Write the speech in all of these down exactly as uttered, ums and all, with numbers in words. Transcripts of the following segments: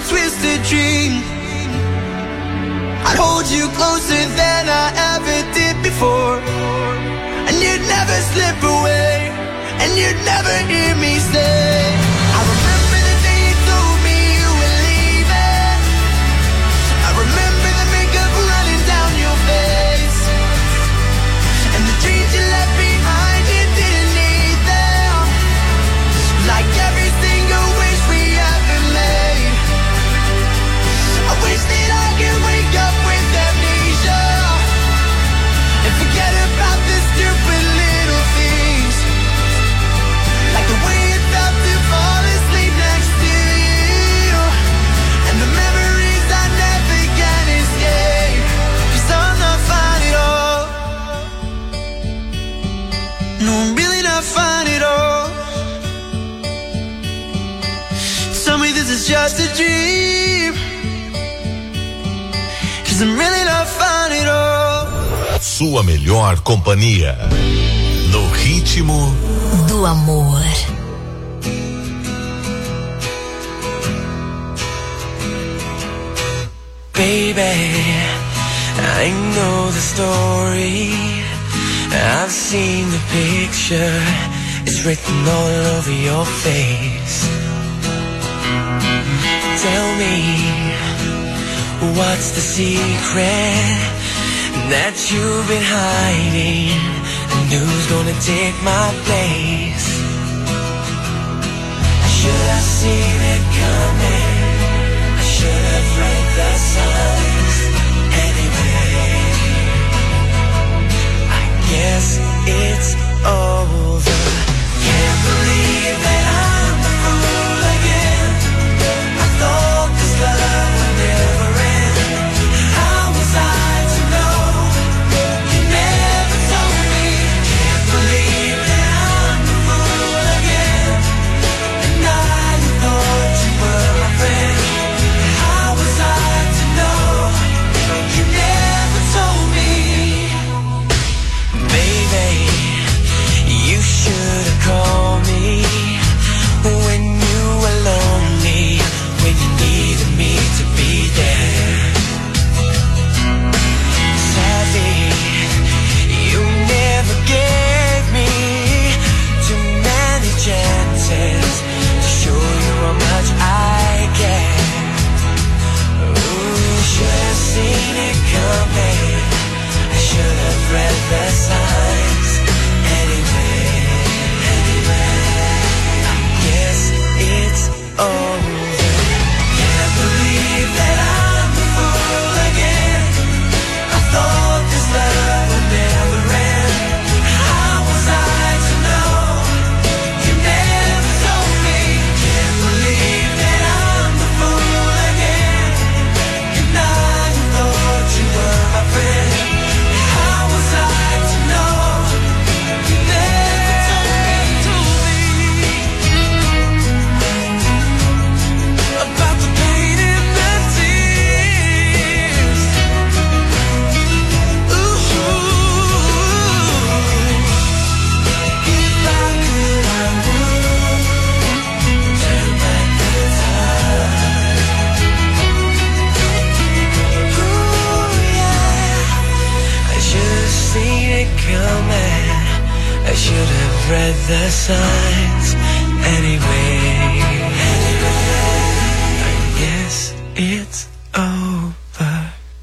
twisted dream. I'd hold you closer than I ever did before, and you'd never slip away, and you'd never hear me say, I remember the day you told me you were leaving. I remember the makeup running down your face, and the dreams you left behind, you didn't need them. Like every single wish we ever made, I wish that I could wake up with amnesia and forget about the stupid little things, like the way it felt to fall asleep next to you, and the memories I never can escape, 'cause I'm not fine at all. No, I'm really not fine at all. Tell me this is just a dream, 'cause I'm really not fine at all. Sua melhor companhia no ritmo do amor. Baby, I know the story, I've seen the picture, it's written all over your face. Tell me, what's the secret that you've been hiding, and who's gonna take my place? I should have seen it coming, I should have read the signs. Anyway, I guess it's over. Can't believe that I'm the fool again. I thought this love would never end. How was I to know? You never told me. Can't believe that I'm the fool again. And I thought you were my friend. How was I to know? You never told me. Baby, you should have called me when you were lonely, when you needed me to be there. Sadly, you never gave me too many chances to show you how much I care. Ooh, should have seen it coming, I should have read the signs. Anyway, anyway, I guess it's over. Can't believe that I'm the fool again. I thought this love would never end. How was I to know? You never told me. Can't believe that I'm the fool again. And I thought you were my friend. How was I to know? You never told me about the pain and the tears. Ooh, if I could, I would turn back the time. Ooh, yeah. I should have seen it coming, I should have read the signs. Anyway, I guess it's over.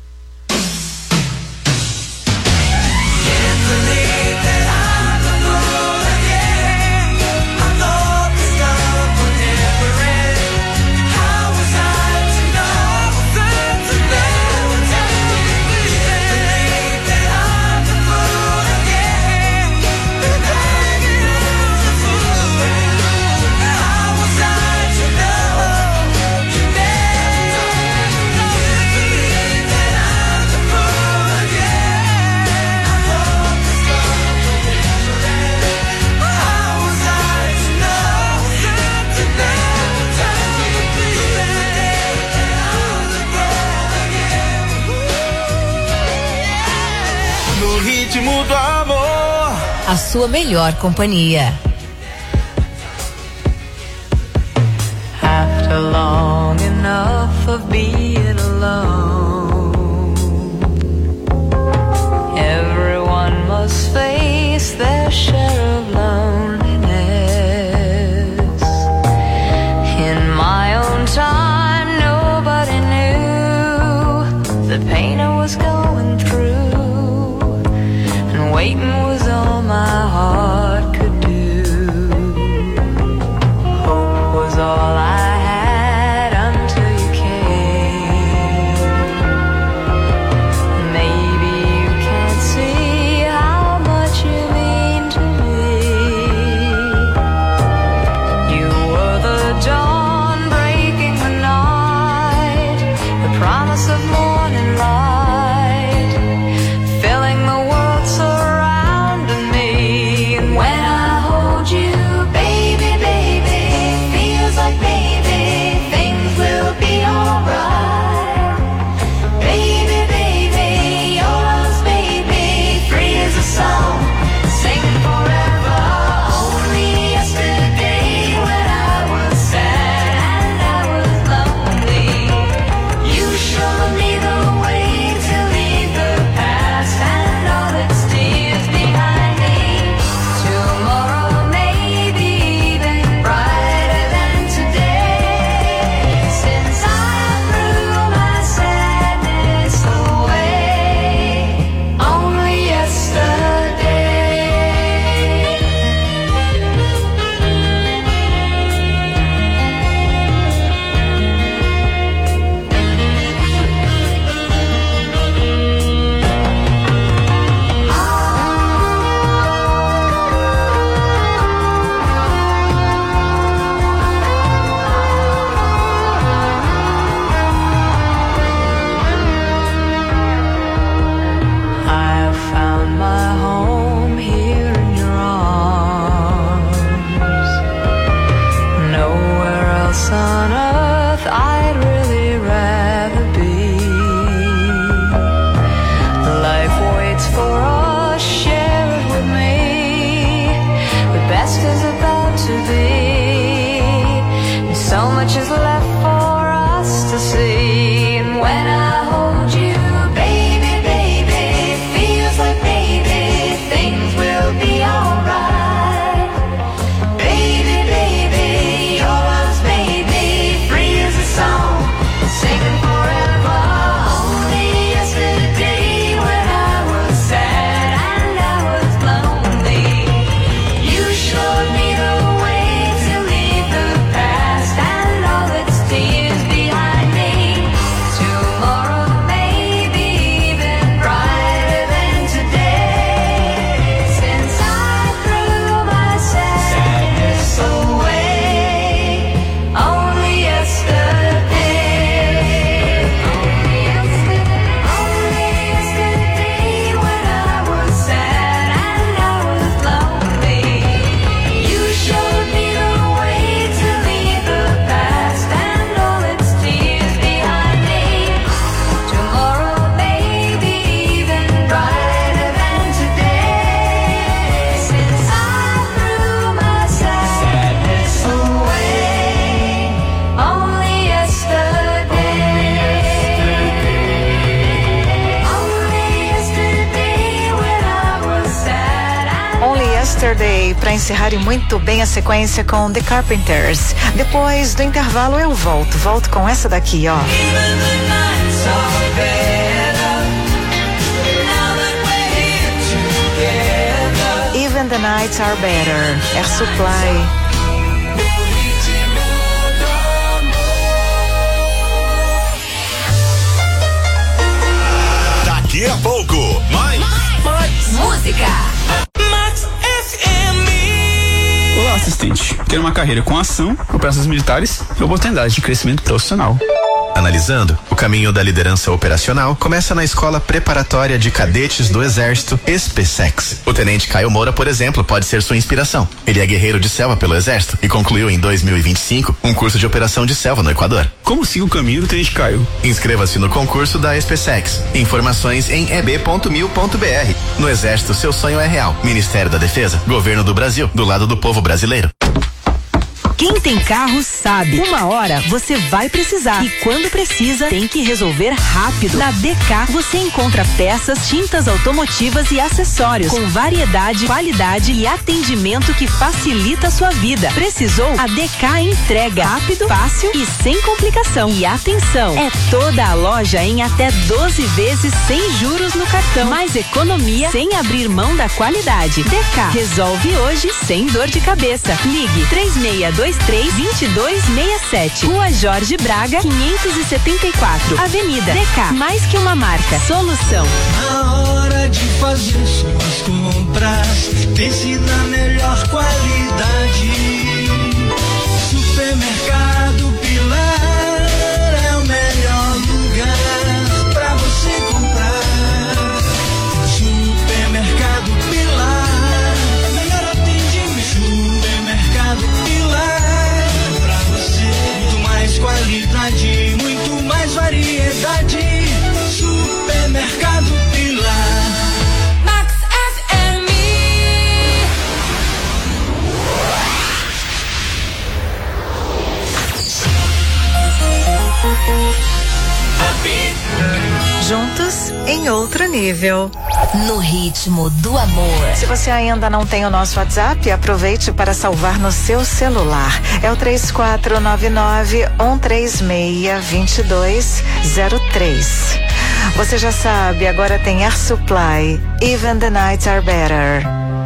Can't believe that I'm the fool again. I thought this love would never end. How was I to know that you never told me? Can't believe that I'm the fool again. And I am the fool. How was I to know? You never told me. Can't believe that I'm the fool again. I thought this love would never end. How was I to know that you never told me? That I'm the fool again. No ritmo do amor. A sua melhor companhia. After long enough of being alone. Everyone must face their share of loneliness. In my own time, nobody knew the pain I was going through, and waiting was all my heart could do. Hope was all I had until you came. Maybe you can't see how much you mean to me. You were the dawn breaking the night, the promise of morning light, filling the world surrounding me. And when I hold you, baby, baby, feels like maybe things will be alright. Baby, baby, your love's made me free as a song, singing forever. Only yesterday when I was sad and I was lonely, you showed me the way to leave the past and all its tears behind me. Tomorrow may be even brighter than today, since I threw my sadness away. Only yesterday. I have found my home here in your arms. Nowhere else on earth I'd really rather be. Life waits for us, share it with me. The best is about to be, and so much is left for us to see. And when I hold you, baby, baby, feels like maybe things will be alright. Baby, baby, your love's made me free as a song, singing forever. Only yesterday when I was sad and I was lonely, you showed me the way to leave the past and all its tears behind me. Tomorrow may be even brighter than today, since I threw my sadness away. Only yesterday. Only yesterday. Only yesterday when I was sad and I was lonely, you showed me the way to leave the past and all its tears behind me. Tomorrow may be even brighter than today, since I threw my sadness away. Only yesterday. Only yesterday when I was sad and Only Yesterday, para encerrar e muito bem a sequência com The Carpenters. Depois do intervalo eu volto, volto com essa daqui, ó. even the nights are better now that we're here together. Even the Nights Are Better, Air Supply. Daqui a pouco, mais. Música. Max F M. Olá, assistente. Quer uma carreira com ação, operações militares e oportunidades de crescimento profissional. Analisando, o caminho da liderança operacional começa na Escola Preparatória de Cadetes do Exército, ESPESEX. O tenente Caio Moura, por exemplo, pode ser sua inspiração. Ele é guerreiro de selva pelo Exército e concluiu em dois mil e vinte e cinco um curso de operação de selva no Equador. Como siga o caminho do tenente Caio? Inscreva-se no concurso da ESPESEX. Informações em e b ponto mil ponto b r. No Exército, seu sonho é real. Ministério da Defesa, Governo do Brasil, do lado do povo brasileiro. Quem tem carro sabe. Uma hora você vai precisar. E quando precisa, tem que resolver rápido. Na D K você encontra peças, tintas automotivas e acessórios com variedade, qualidade e atendimento que facilita a sua vida. Precisou? A D K entrega rápido, fácil e sem complicação. E atenção, é toda a loja em até doze vezes sem juros no cartão. Mais economia sem abrir mão da qualidade. D K resolve hoje sem dor de cabeça. Ligue três seis dois três, dois dois seis sete. Rua Jorge Braga, quinhentos e setenta e quatro. Avenida D K. Mais que uma marca. Solução. Na hora de fazer suas compras, pense na melhor qualidade. Supermercado Pilar é o melhor lugar pra você comprar. Supermercado Pilar, melhor atendimento. Supermercado Pilar, pra você muito mais qualidade, muito mais variedade. Supermercado Pilar. Max F M. Juntos em outro nível. No ritmo do amor. Se você ainda não tem o nosso WhatsApp, aproveite para salvar no seu celular. É o três quatro nove nove, um três seis, dois dois zero três. Você já sabe, agora tem Air Supply. Even the nights are better.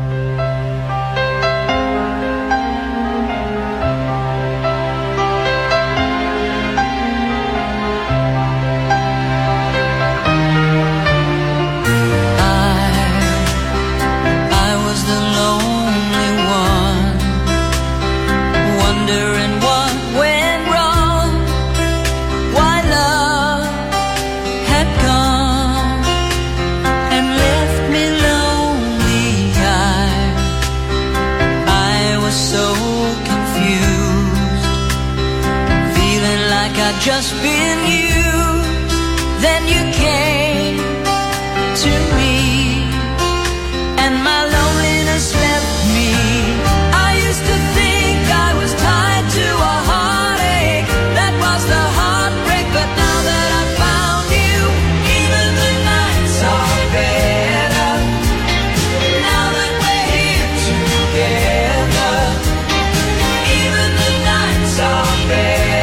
Just been used, then you came to me, and my loneliness left me. I used to think I was tied to a heartache, that was the heartbreak, but now that I found you, even the nights are better. Now that we're here together, even the nights are better.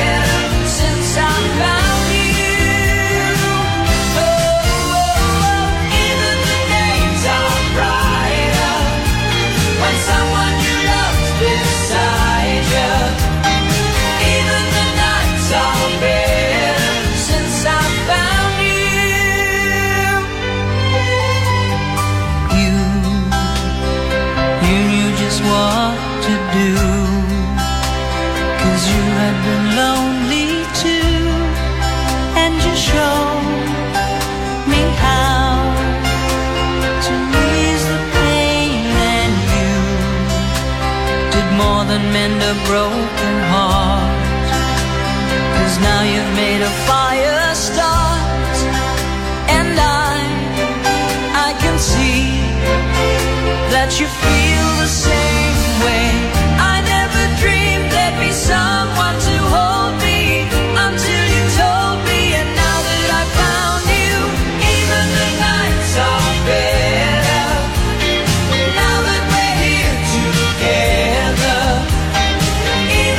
What to do, 'cause you had been lonely too, and you showed me how to ease the pain, and you did more than mend a broken heart, 'cause now you've made a fire start, and I, I can see that you feel the same way. I never dreamed there'd be someone to hold me until you told me, and now that I found you, even the nights are better. Now that we're here together, even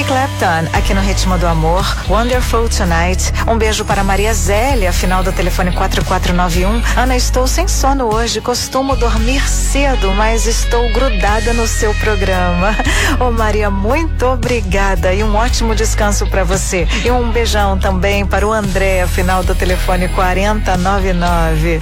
Clapton, aqui no Ritmo do Amor, Wonderful Tonight. Um beijo para Maria Zélia, final do telefone quatro quatro nove um. Ana, estou sem sono hoje, costumo dormir cedo, mas estou grudada no seu programa. Ô Maria, muito obrigada e um ótimo descanso para você. E um beijão também para o André, final do telefone quarenta noventa e nove.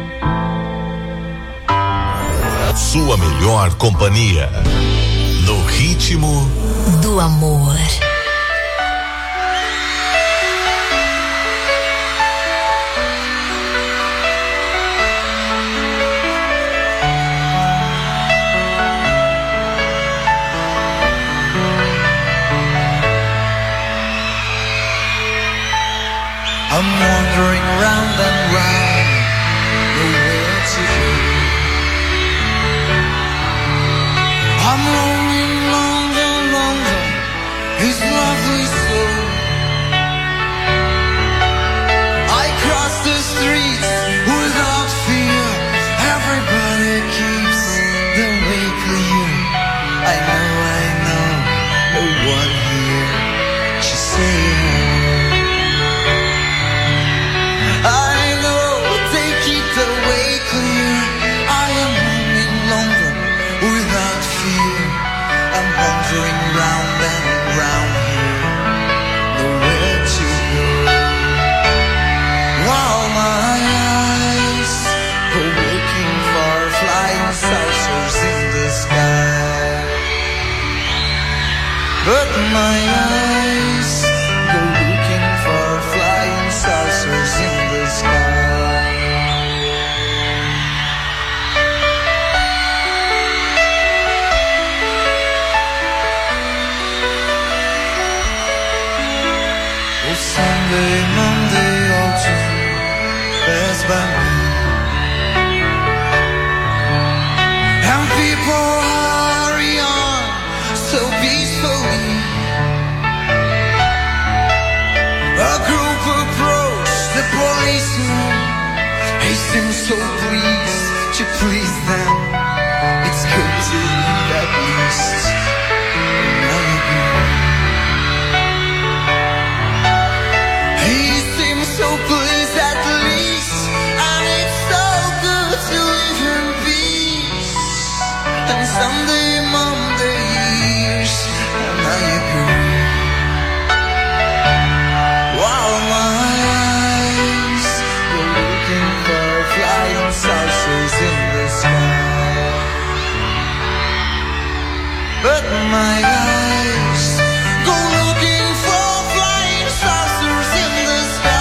sua melhor companhia. No ritmo do amor. I'm wandering round and round, nowhere to go. I'm longing, longing, longing, his lovely soul. I cross the streets without fear, everybody keeps the way clear. I know, I know, no one here to say but my eyes go looking for flying saucers in the sky. Oh, Sunday, Monday, autumn pass by me, and people hurry on so peacefully. A group approached the policeman. He seemed so pleased to please them. It's good to leave at least. He seemed so pleased at least, and it's so good to live in peace. And Sunday, Monday years, and I agree. While my eyes go looking for flying saucers in the sky, but my eyes go looking for flying saucers in the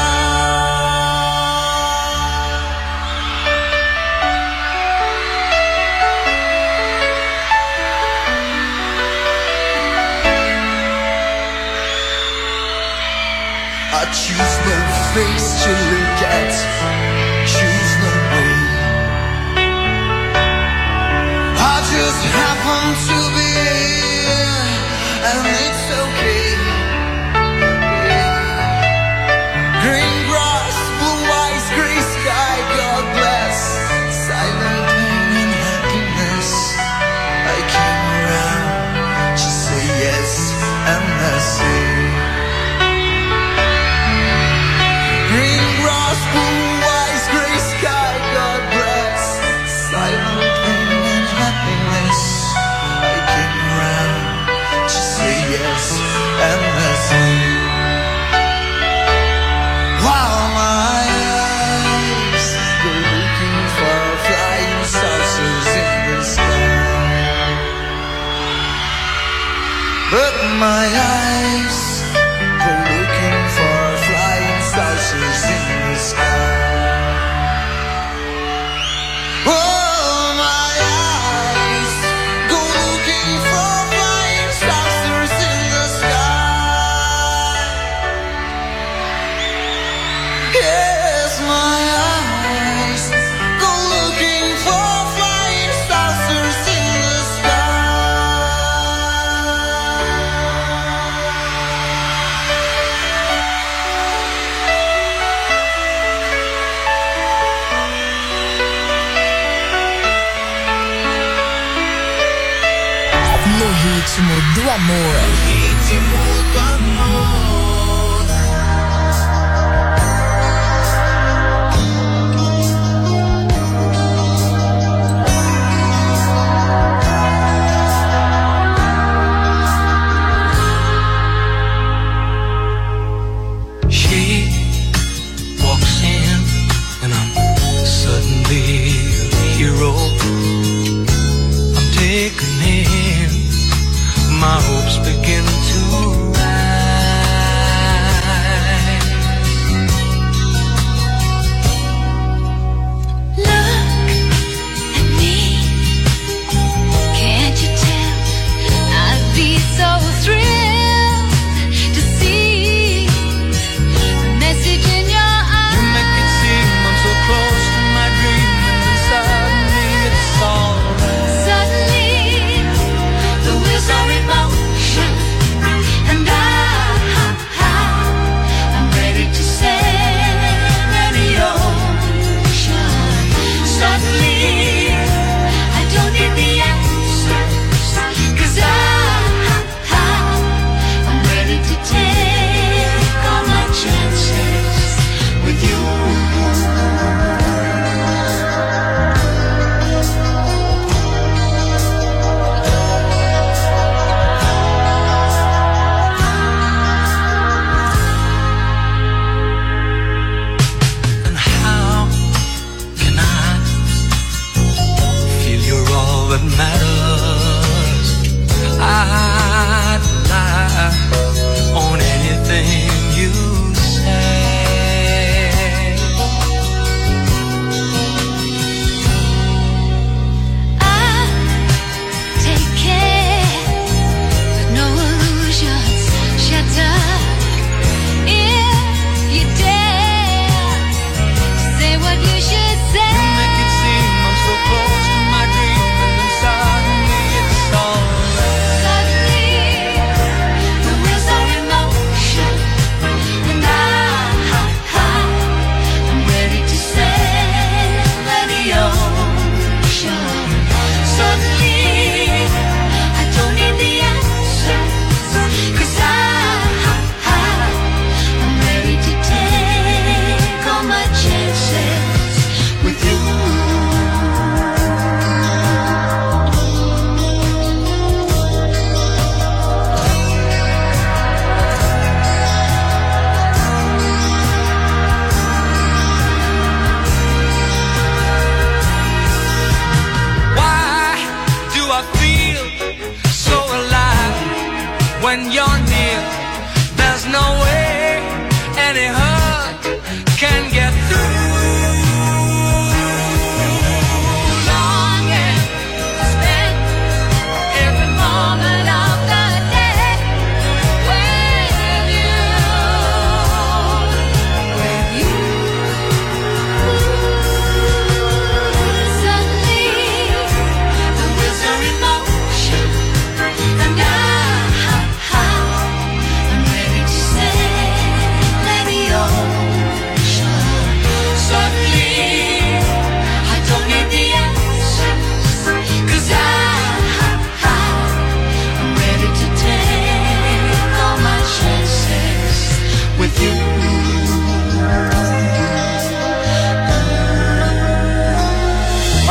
I choose no face to look at, choose no way. I just happen to be here, and it's okay. Yeah. Green grass, blue eyes, gray sky, God bless. Silent pain and happiness. I came around to say yes and mercy. And mercy. While my eyes go looking for flying saucers in the sky, but my eyes go looking for flying saucers in the sky. Ritmo do amor. Ritmo do amor. She walks in and I'm suddenly a hero. I'm taken in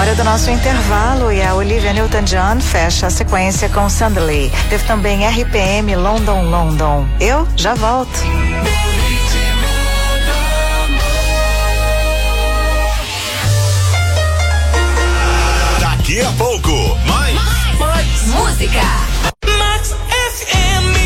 hora do nosso intervalo e a Olivia Newton-John fecha a sequência com Sandley. Teve também R P M London London. Eu já volto. Daqui a pouco, mais, mais, mais música. Max F M.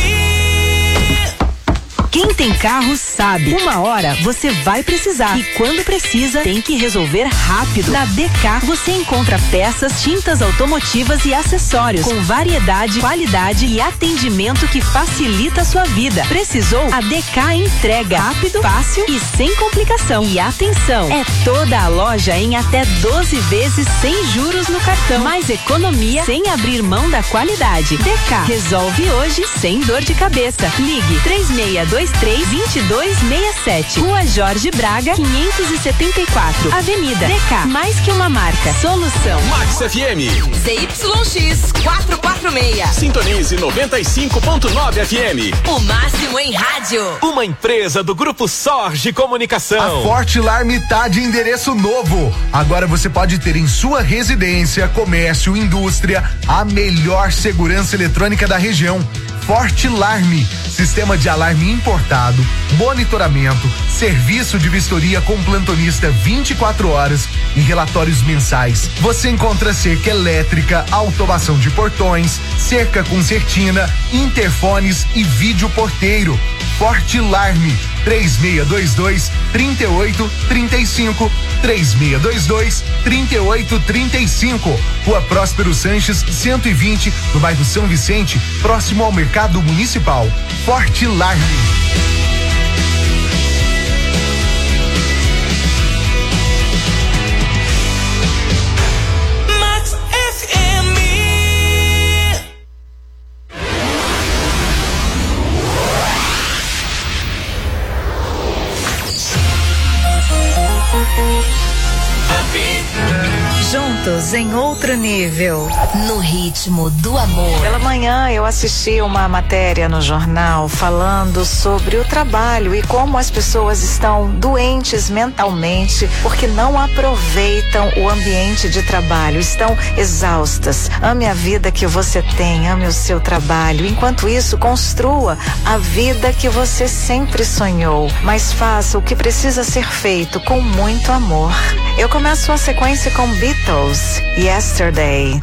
Quem tem carro sabe. Uma hora você vai precisar. E quando precisa, tem que resolver rápido. Na D K você encontra peças, tintas automotivas e acessórios com variedade, qualidade e atendimento que facilita a sua vida. Precisou? A D K entrega rápido, fácil e sem complicação. E atenção, é toda a loja em até doze vezes sem juros no cartão. Mais economia sem abrir mão da qualidade. D K resolve hoje sem dor de cabeça. Ligue três seis dois três, dois dois seis sete. Rua Jorge Braga, quinhentos e setenta e quatro. Avenida D K. Mais que uma marca. Solução. Max F M. Z Y X quatrocentos e quarenta e seis. Sintonize noventa e cinco ponto nove F M. O máximo em rádio. Uma empresa do Grupo Sorge Comunicação. A Fortilarm tá de endereço novo. Agora você pode ter em sua residência, comércio, indústria, a melhor segurança eletrônica da região. Fortilarm, sistema de alarme importado, monitoramento, serviço de vistoria com plantonista vinte e quatro horas e relatórios mensais. Você encontra cerca elétrica, automação de portões, cerca concertina, interfones e vídeo porteiro. Fortilarm, três seis dois dois, três oito três cinco, três seis dois dois, três oito três cinco. Rua Próspero Sanches, cento e vinte, no bairro São Vicente, próximo ao Mercado Municipal. Fortilarm. Juntos em outro nível. No ritmo do amor. Pela manhã eu assisti uma matéria no jornal falando sobre o trabalho e como as pessoas estão doentes mentalmente porque não aproveitam o ambiente de trabalho, estão exaustas. Ame a vida que você tem, ame o seu trabalho. Enquanto isso, construa a vida que você sempre sonhou, mas faça o que precisa ser feito com muito amor. Eu começo a sequência com Beatles, Yesterday.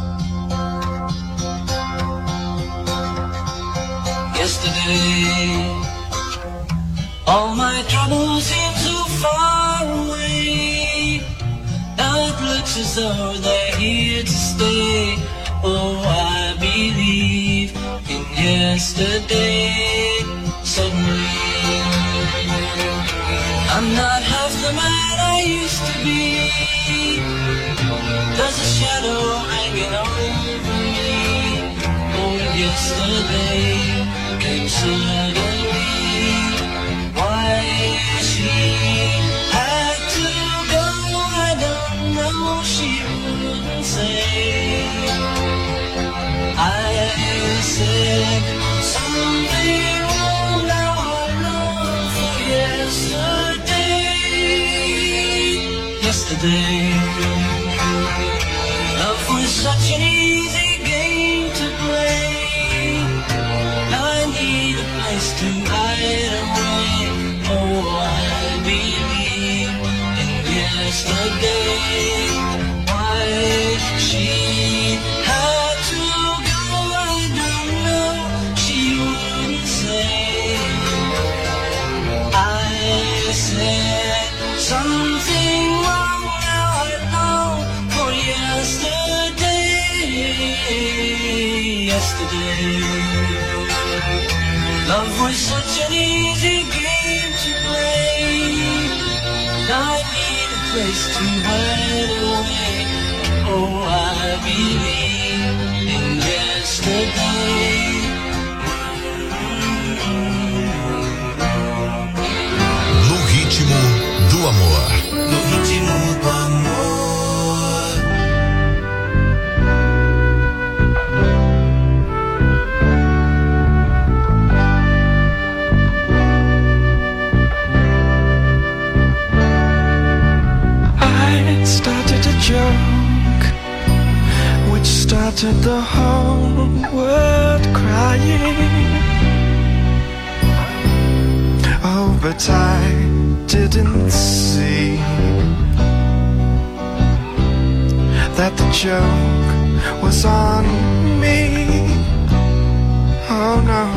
Yesterday, all my troubles seem so far away. Now it looks as though they're here to stay. Oh, I believe in yesterday. Suddenly, I'm not half the man I used to be. There's a shadow hanging over me. Oh, yesterday came suddenly. Why she had to go, I don't know, she wouldn't say. I said something wrong, now I long for yesterday. Yesterday, love was such an easy game to play. I need a place to hide away. Oh, I believe in yesterday. Why she had to go, I don't know, she wouldn't say. I said something wrong, now I know for yesterday. Yesterday, love was such an easy game to play. I need a place to hide away. Oh, I believe in yesterday. No ritmo do amor. No ritmo do amor. I started a joke. started the whole world crying. Oh, but I didn't see that the joke was on me. Oh no.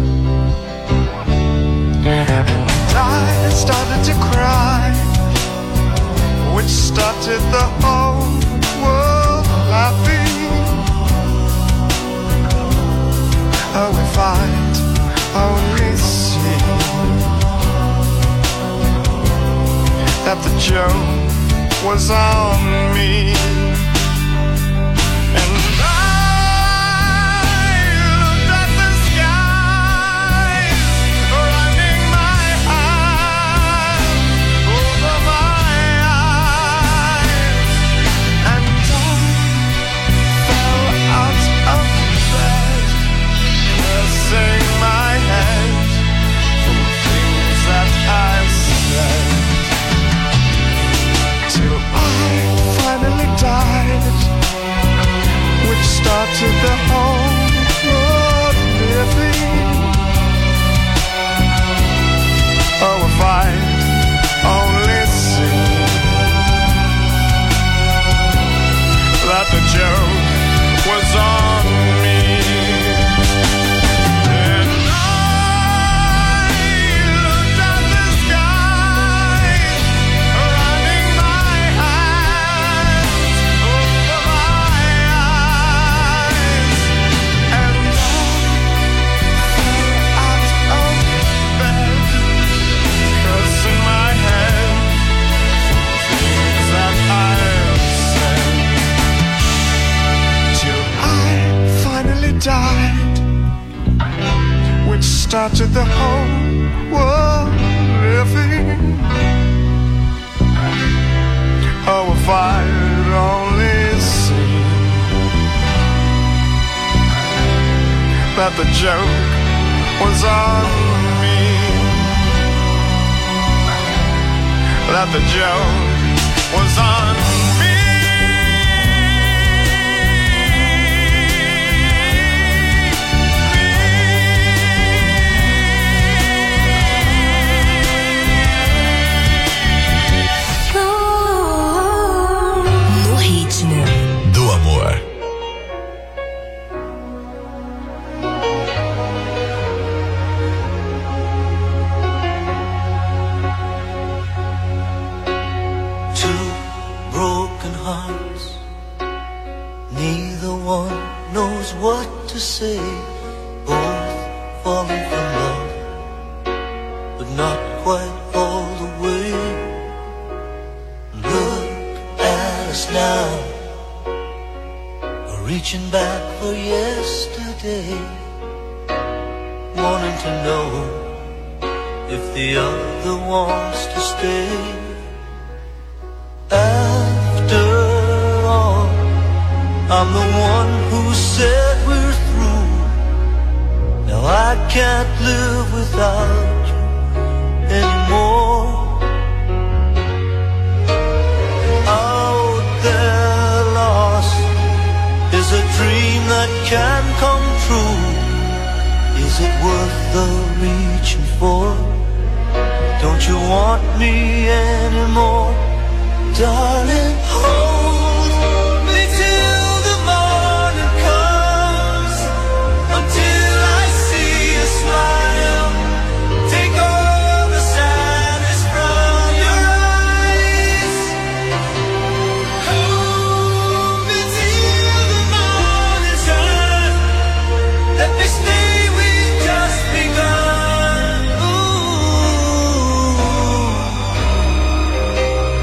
And I started to cry, which started the whole world laughing. Oh, if I'd only see that the joke was on me. Started the whole world living. Oh, if I'd only seen that the joke was on me. Died, which started the whole world living. Oh, if I'd only seen that the joke was on me, that the joke was on me. Do amor. Two broken hearts, neither one knows what to say. Both falling for love, but not quite all the way. Look at us now, reaching back for yesterday, wanting to know if the other wants to stay. After all, I'm the one who said we're through. Now I can't live without you anymore. Out there lost is a dream that can come true. Is it worth the reaching for? Don't you want me anymore? Darling, hold me till the morning comes, until I see you smile. Take all the sadness from your eyes. Hold me till the morning sun. Let me stay, we've just begun. Ooh.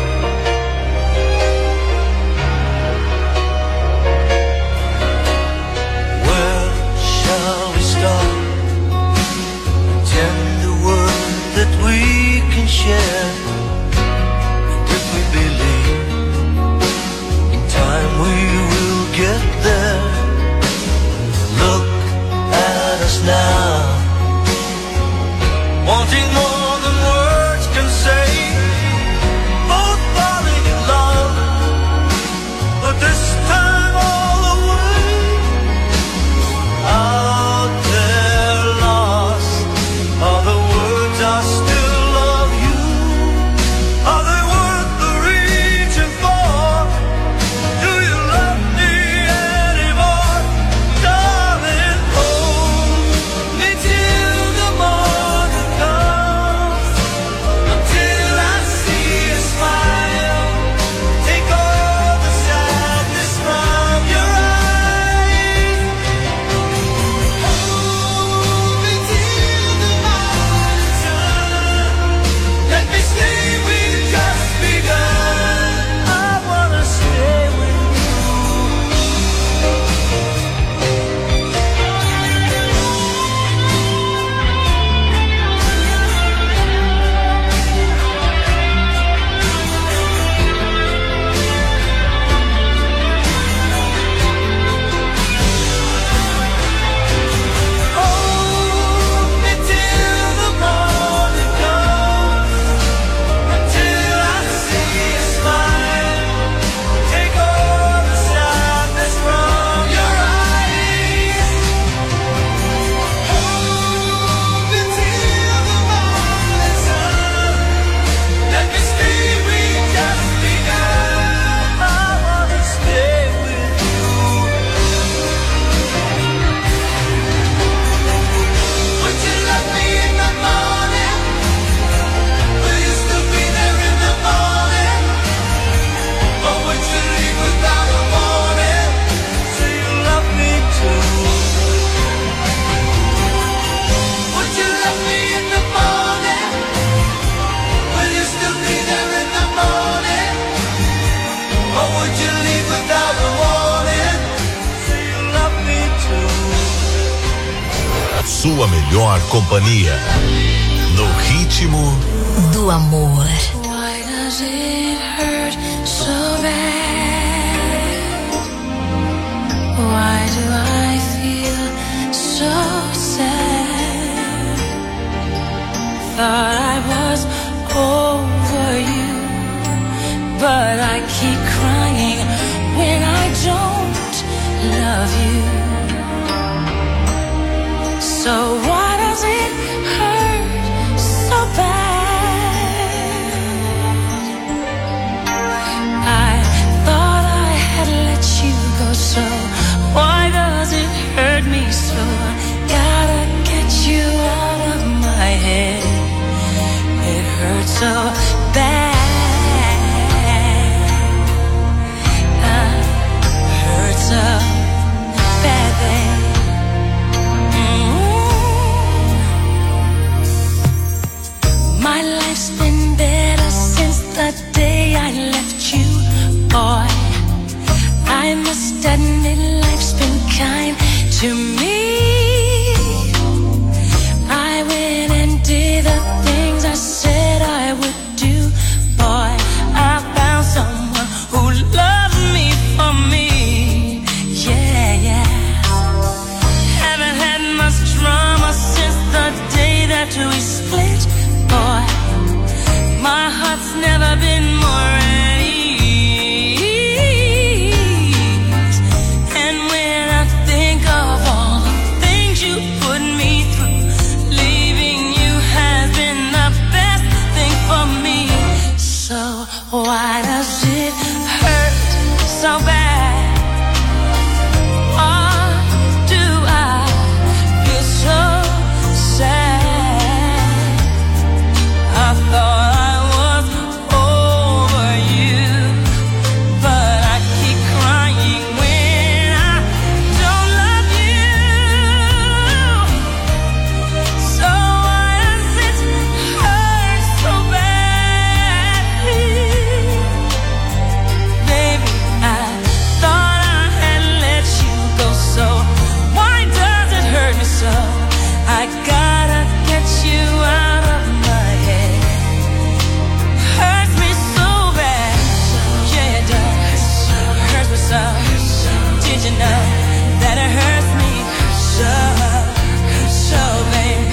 sua melhor companhia. No ritmo do amor. Why does it hurt so bad? Why do I feel so sad? Thought I was over you, but I keep crying when I don't love you. So why does it hurt so bad? I thought I had let you go, so why does it hurt me so? Gotta get you out of my head. It hurts so bad. Uh, hurts so bad, babe. My life's been better since the day I left you, boy. I must admit life's been kind to me. I went and did the things I said I would do, boy. I found someone who loved me for me, yeah, yeah. Haven't had much drama since the day that we split, boy. My heart's never been more at ease. And when I think of all the things you put me through, leaving you has been the best thing for me. So why does it hurt so bad? Why do I feel so sad? I thought I was over you, but I keep crying when I don't love you. So why does it hurt so bad? Baby, I thought I had let you go, so why does it hurt me so? I gotta get you out of my head. Hurts me so bad, yeah it does. Hurts me so. Did you know that it hurts me so, so baby?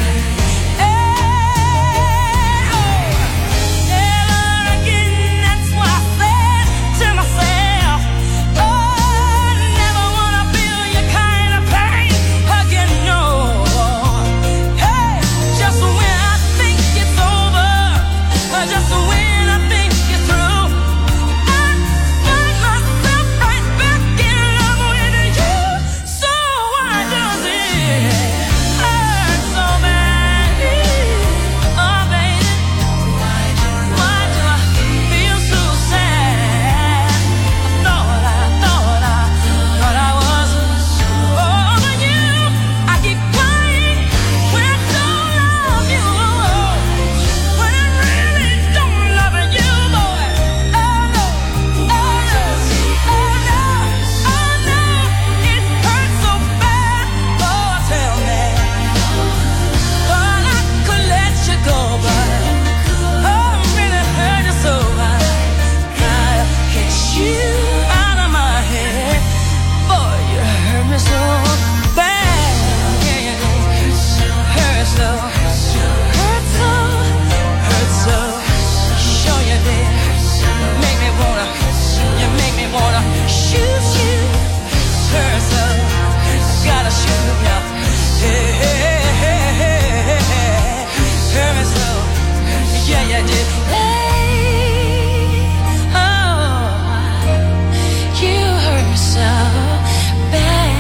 Never again, that's what I said to myself. Oh, never wanna feel your kind of pain again, no. Hey, just when I think it's over, or just when I think you're through, I find myself right back in love with you. So why does it hurt so bad? Oh baby, why do I feel so sad? I thought I, thought I, thought I was over you. I keep crying when I don't love you, when I really don't love you, boy. Oh no, oh no, oh no, oh no, it hurts so bad. Oh, tell me, thought I could let you go, but oh, really hurt you so bad. Gotta get you out of my head, boy. You hurt me so bad, yeah, yeah, hurt so, hurt so, hurt so. Sure you did. Make me wanna, you make me wanna shoot you. Hurt so, gotta shoot ya. Hey, hey, hey, hey, hey, hey. Hurt me so, yeah, you did. Hey, oh, you hurt me so bad,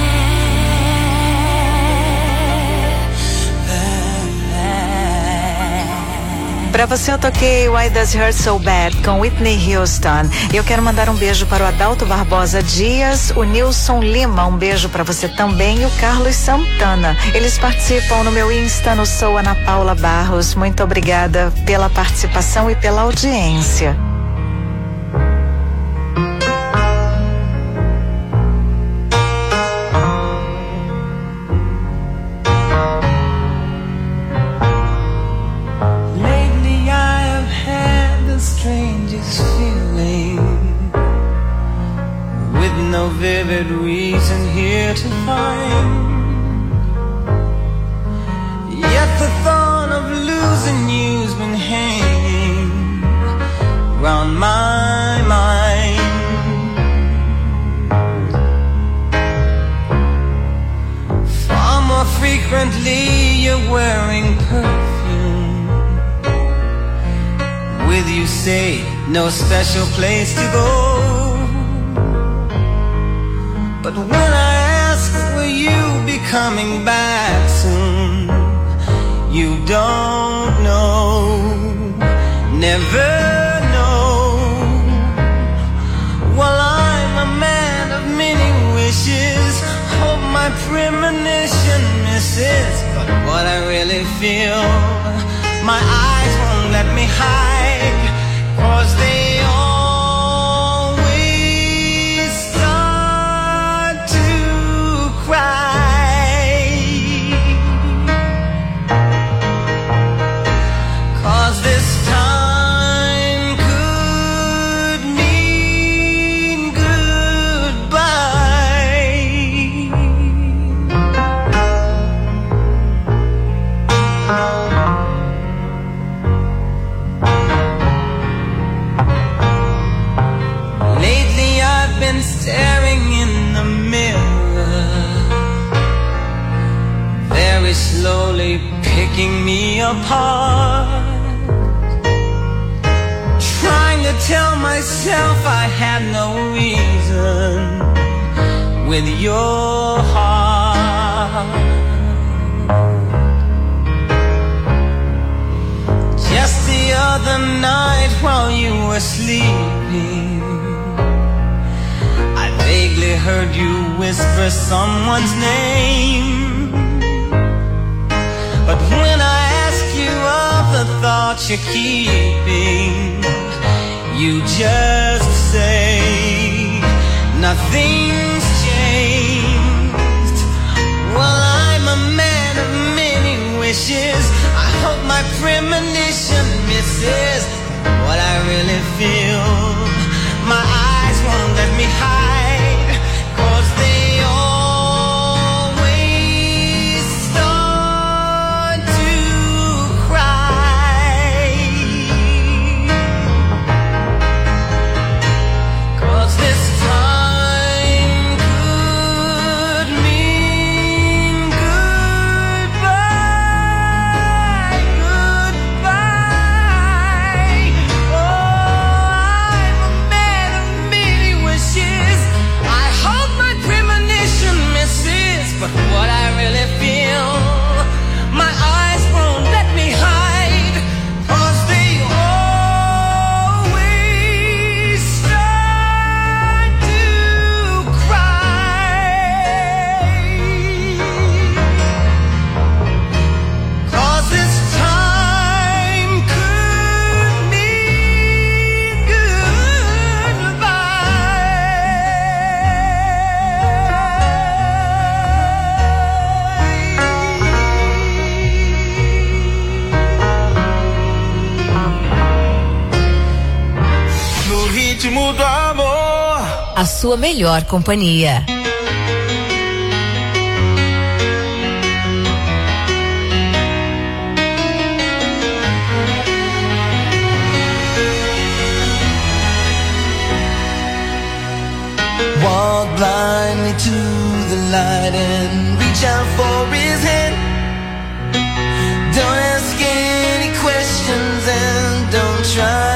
bad. Pra você eu toquei Why Does It Hurt So Bad com Whitney Houston. E eu quero mandar um beijo para o Adalto Barbosa Dias, o Nilson Lima, um beijo para você também, e o Carlos Santana. Eles participam no meu Insta, no Sou Ana Paula Barros. Muito obrigada pela participação e pela audiência. no vivid reason here to find. Yet the thought of losing you's been hanging round my mind. Far more frequently you're wearing perfume. With you say no special place to go. But when I ask, will you be coming back soon? You don't know, never know. Well, I'm a man of many wishes. Hope my premonition misses. But what I really feel, my eyes won't let me hide. 'Cause they always start to cry. 'Cause this time could mean goodbye. Lately I've been staring in the mirror, very slowly picking me apart, trying to tell myself I had no reason with your heart. Just the other night while you were sleeping, I vaguely heard you whisper someone's name. But when I ask you of the thoughts you're keeping, you just say nothing's changed. Well, I'm a man of many wishes. I hope my premonition misses what I really feel. My eyes won't let me hide. 'Cause they always start to cry. 'Cause this time could mean goodbye, goodbye. Oh, I'm a man of many wishes. I hope my premonition misses. But what I really feel, my eyes won't let me hide. 'Cause they always start to cry. 'Cause this time could mean goodbye. No ritmo do amor. A sua melhor companhia. Walk blindly to the light and reach out for his hand. Don't ask any questions and don't try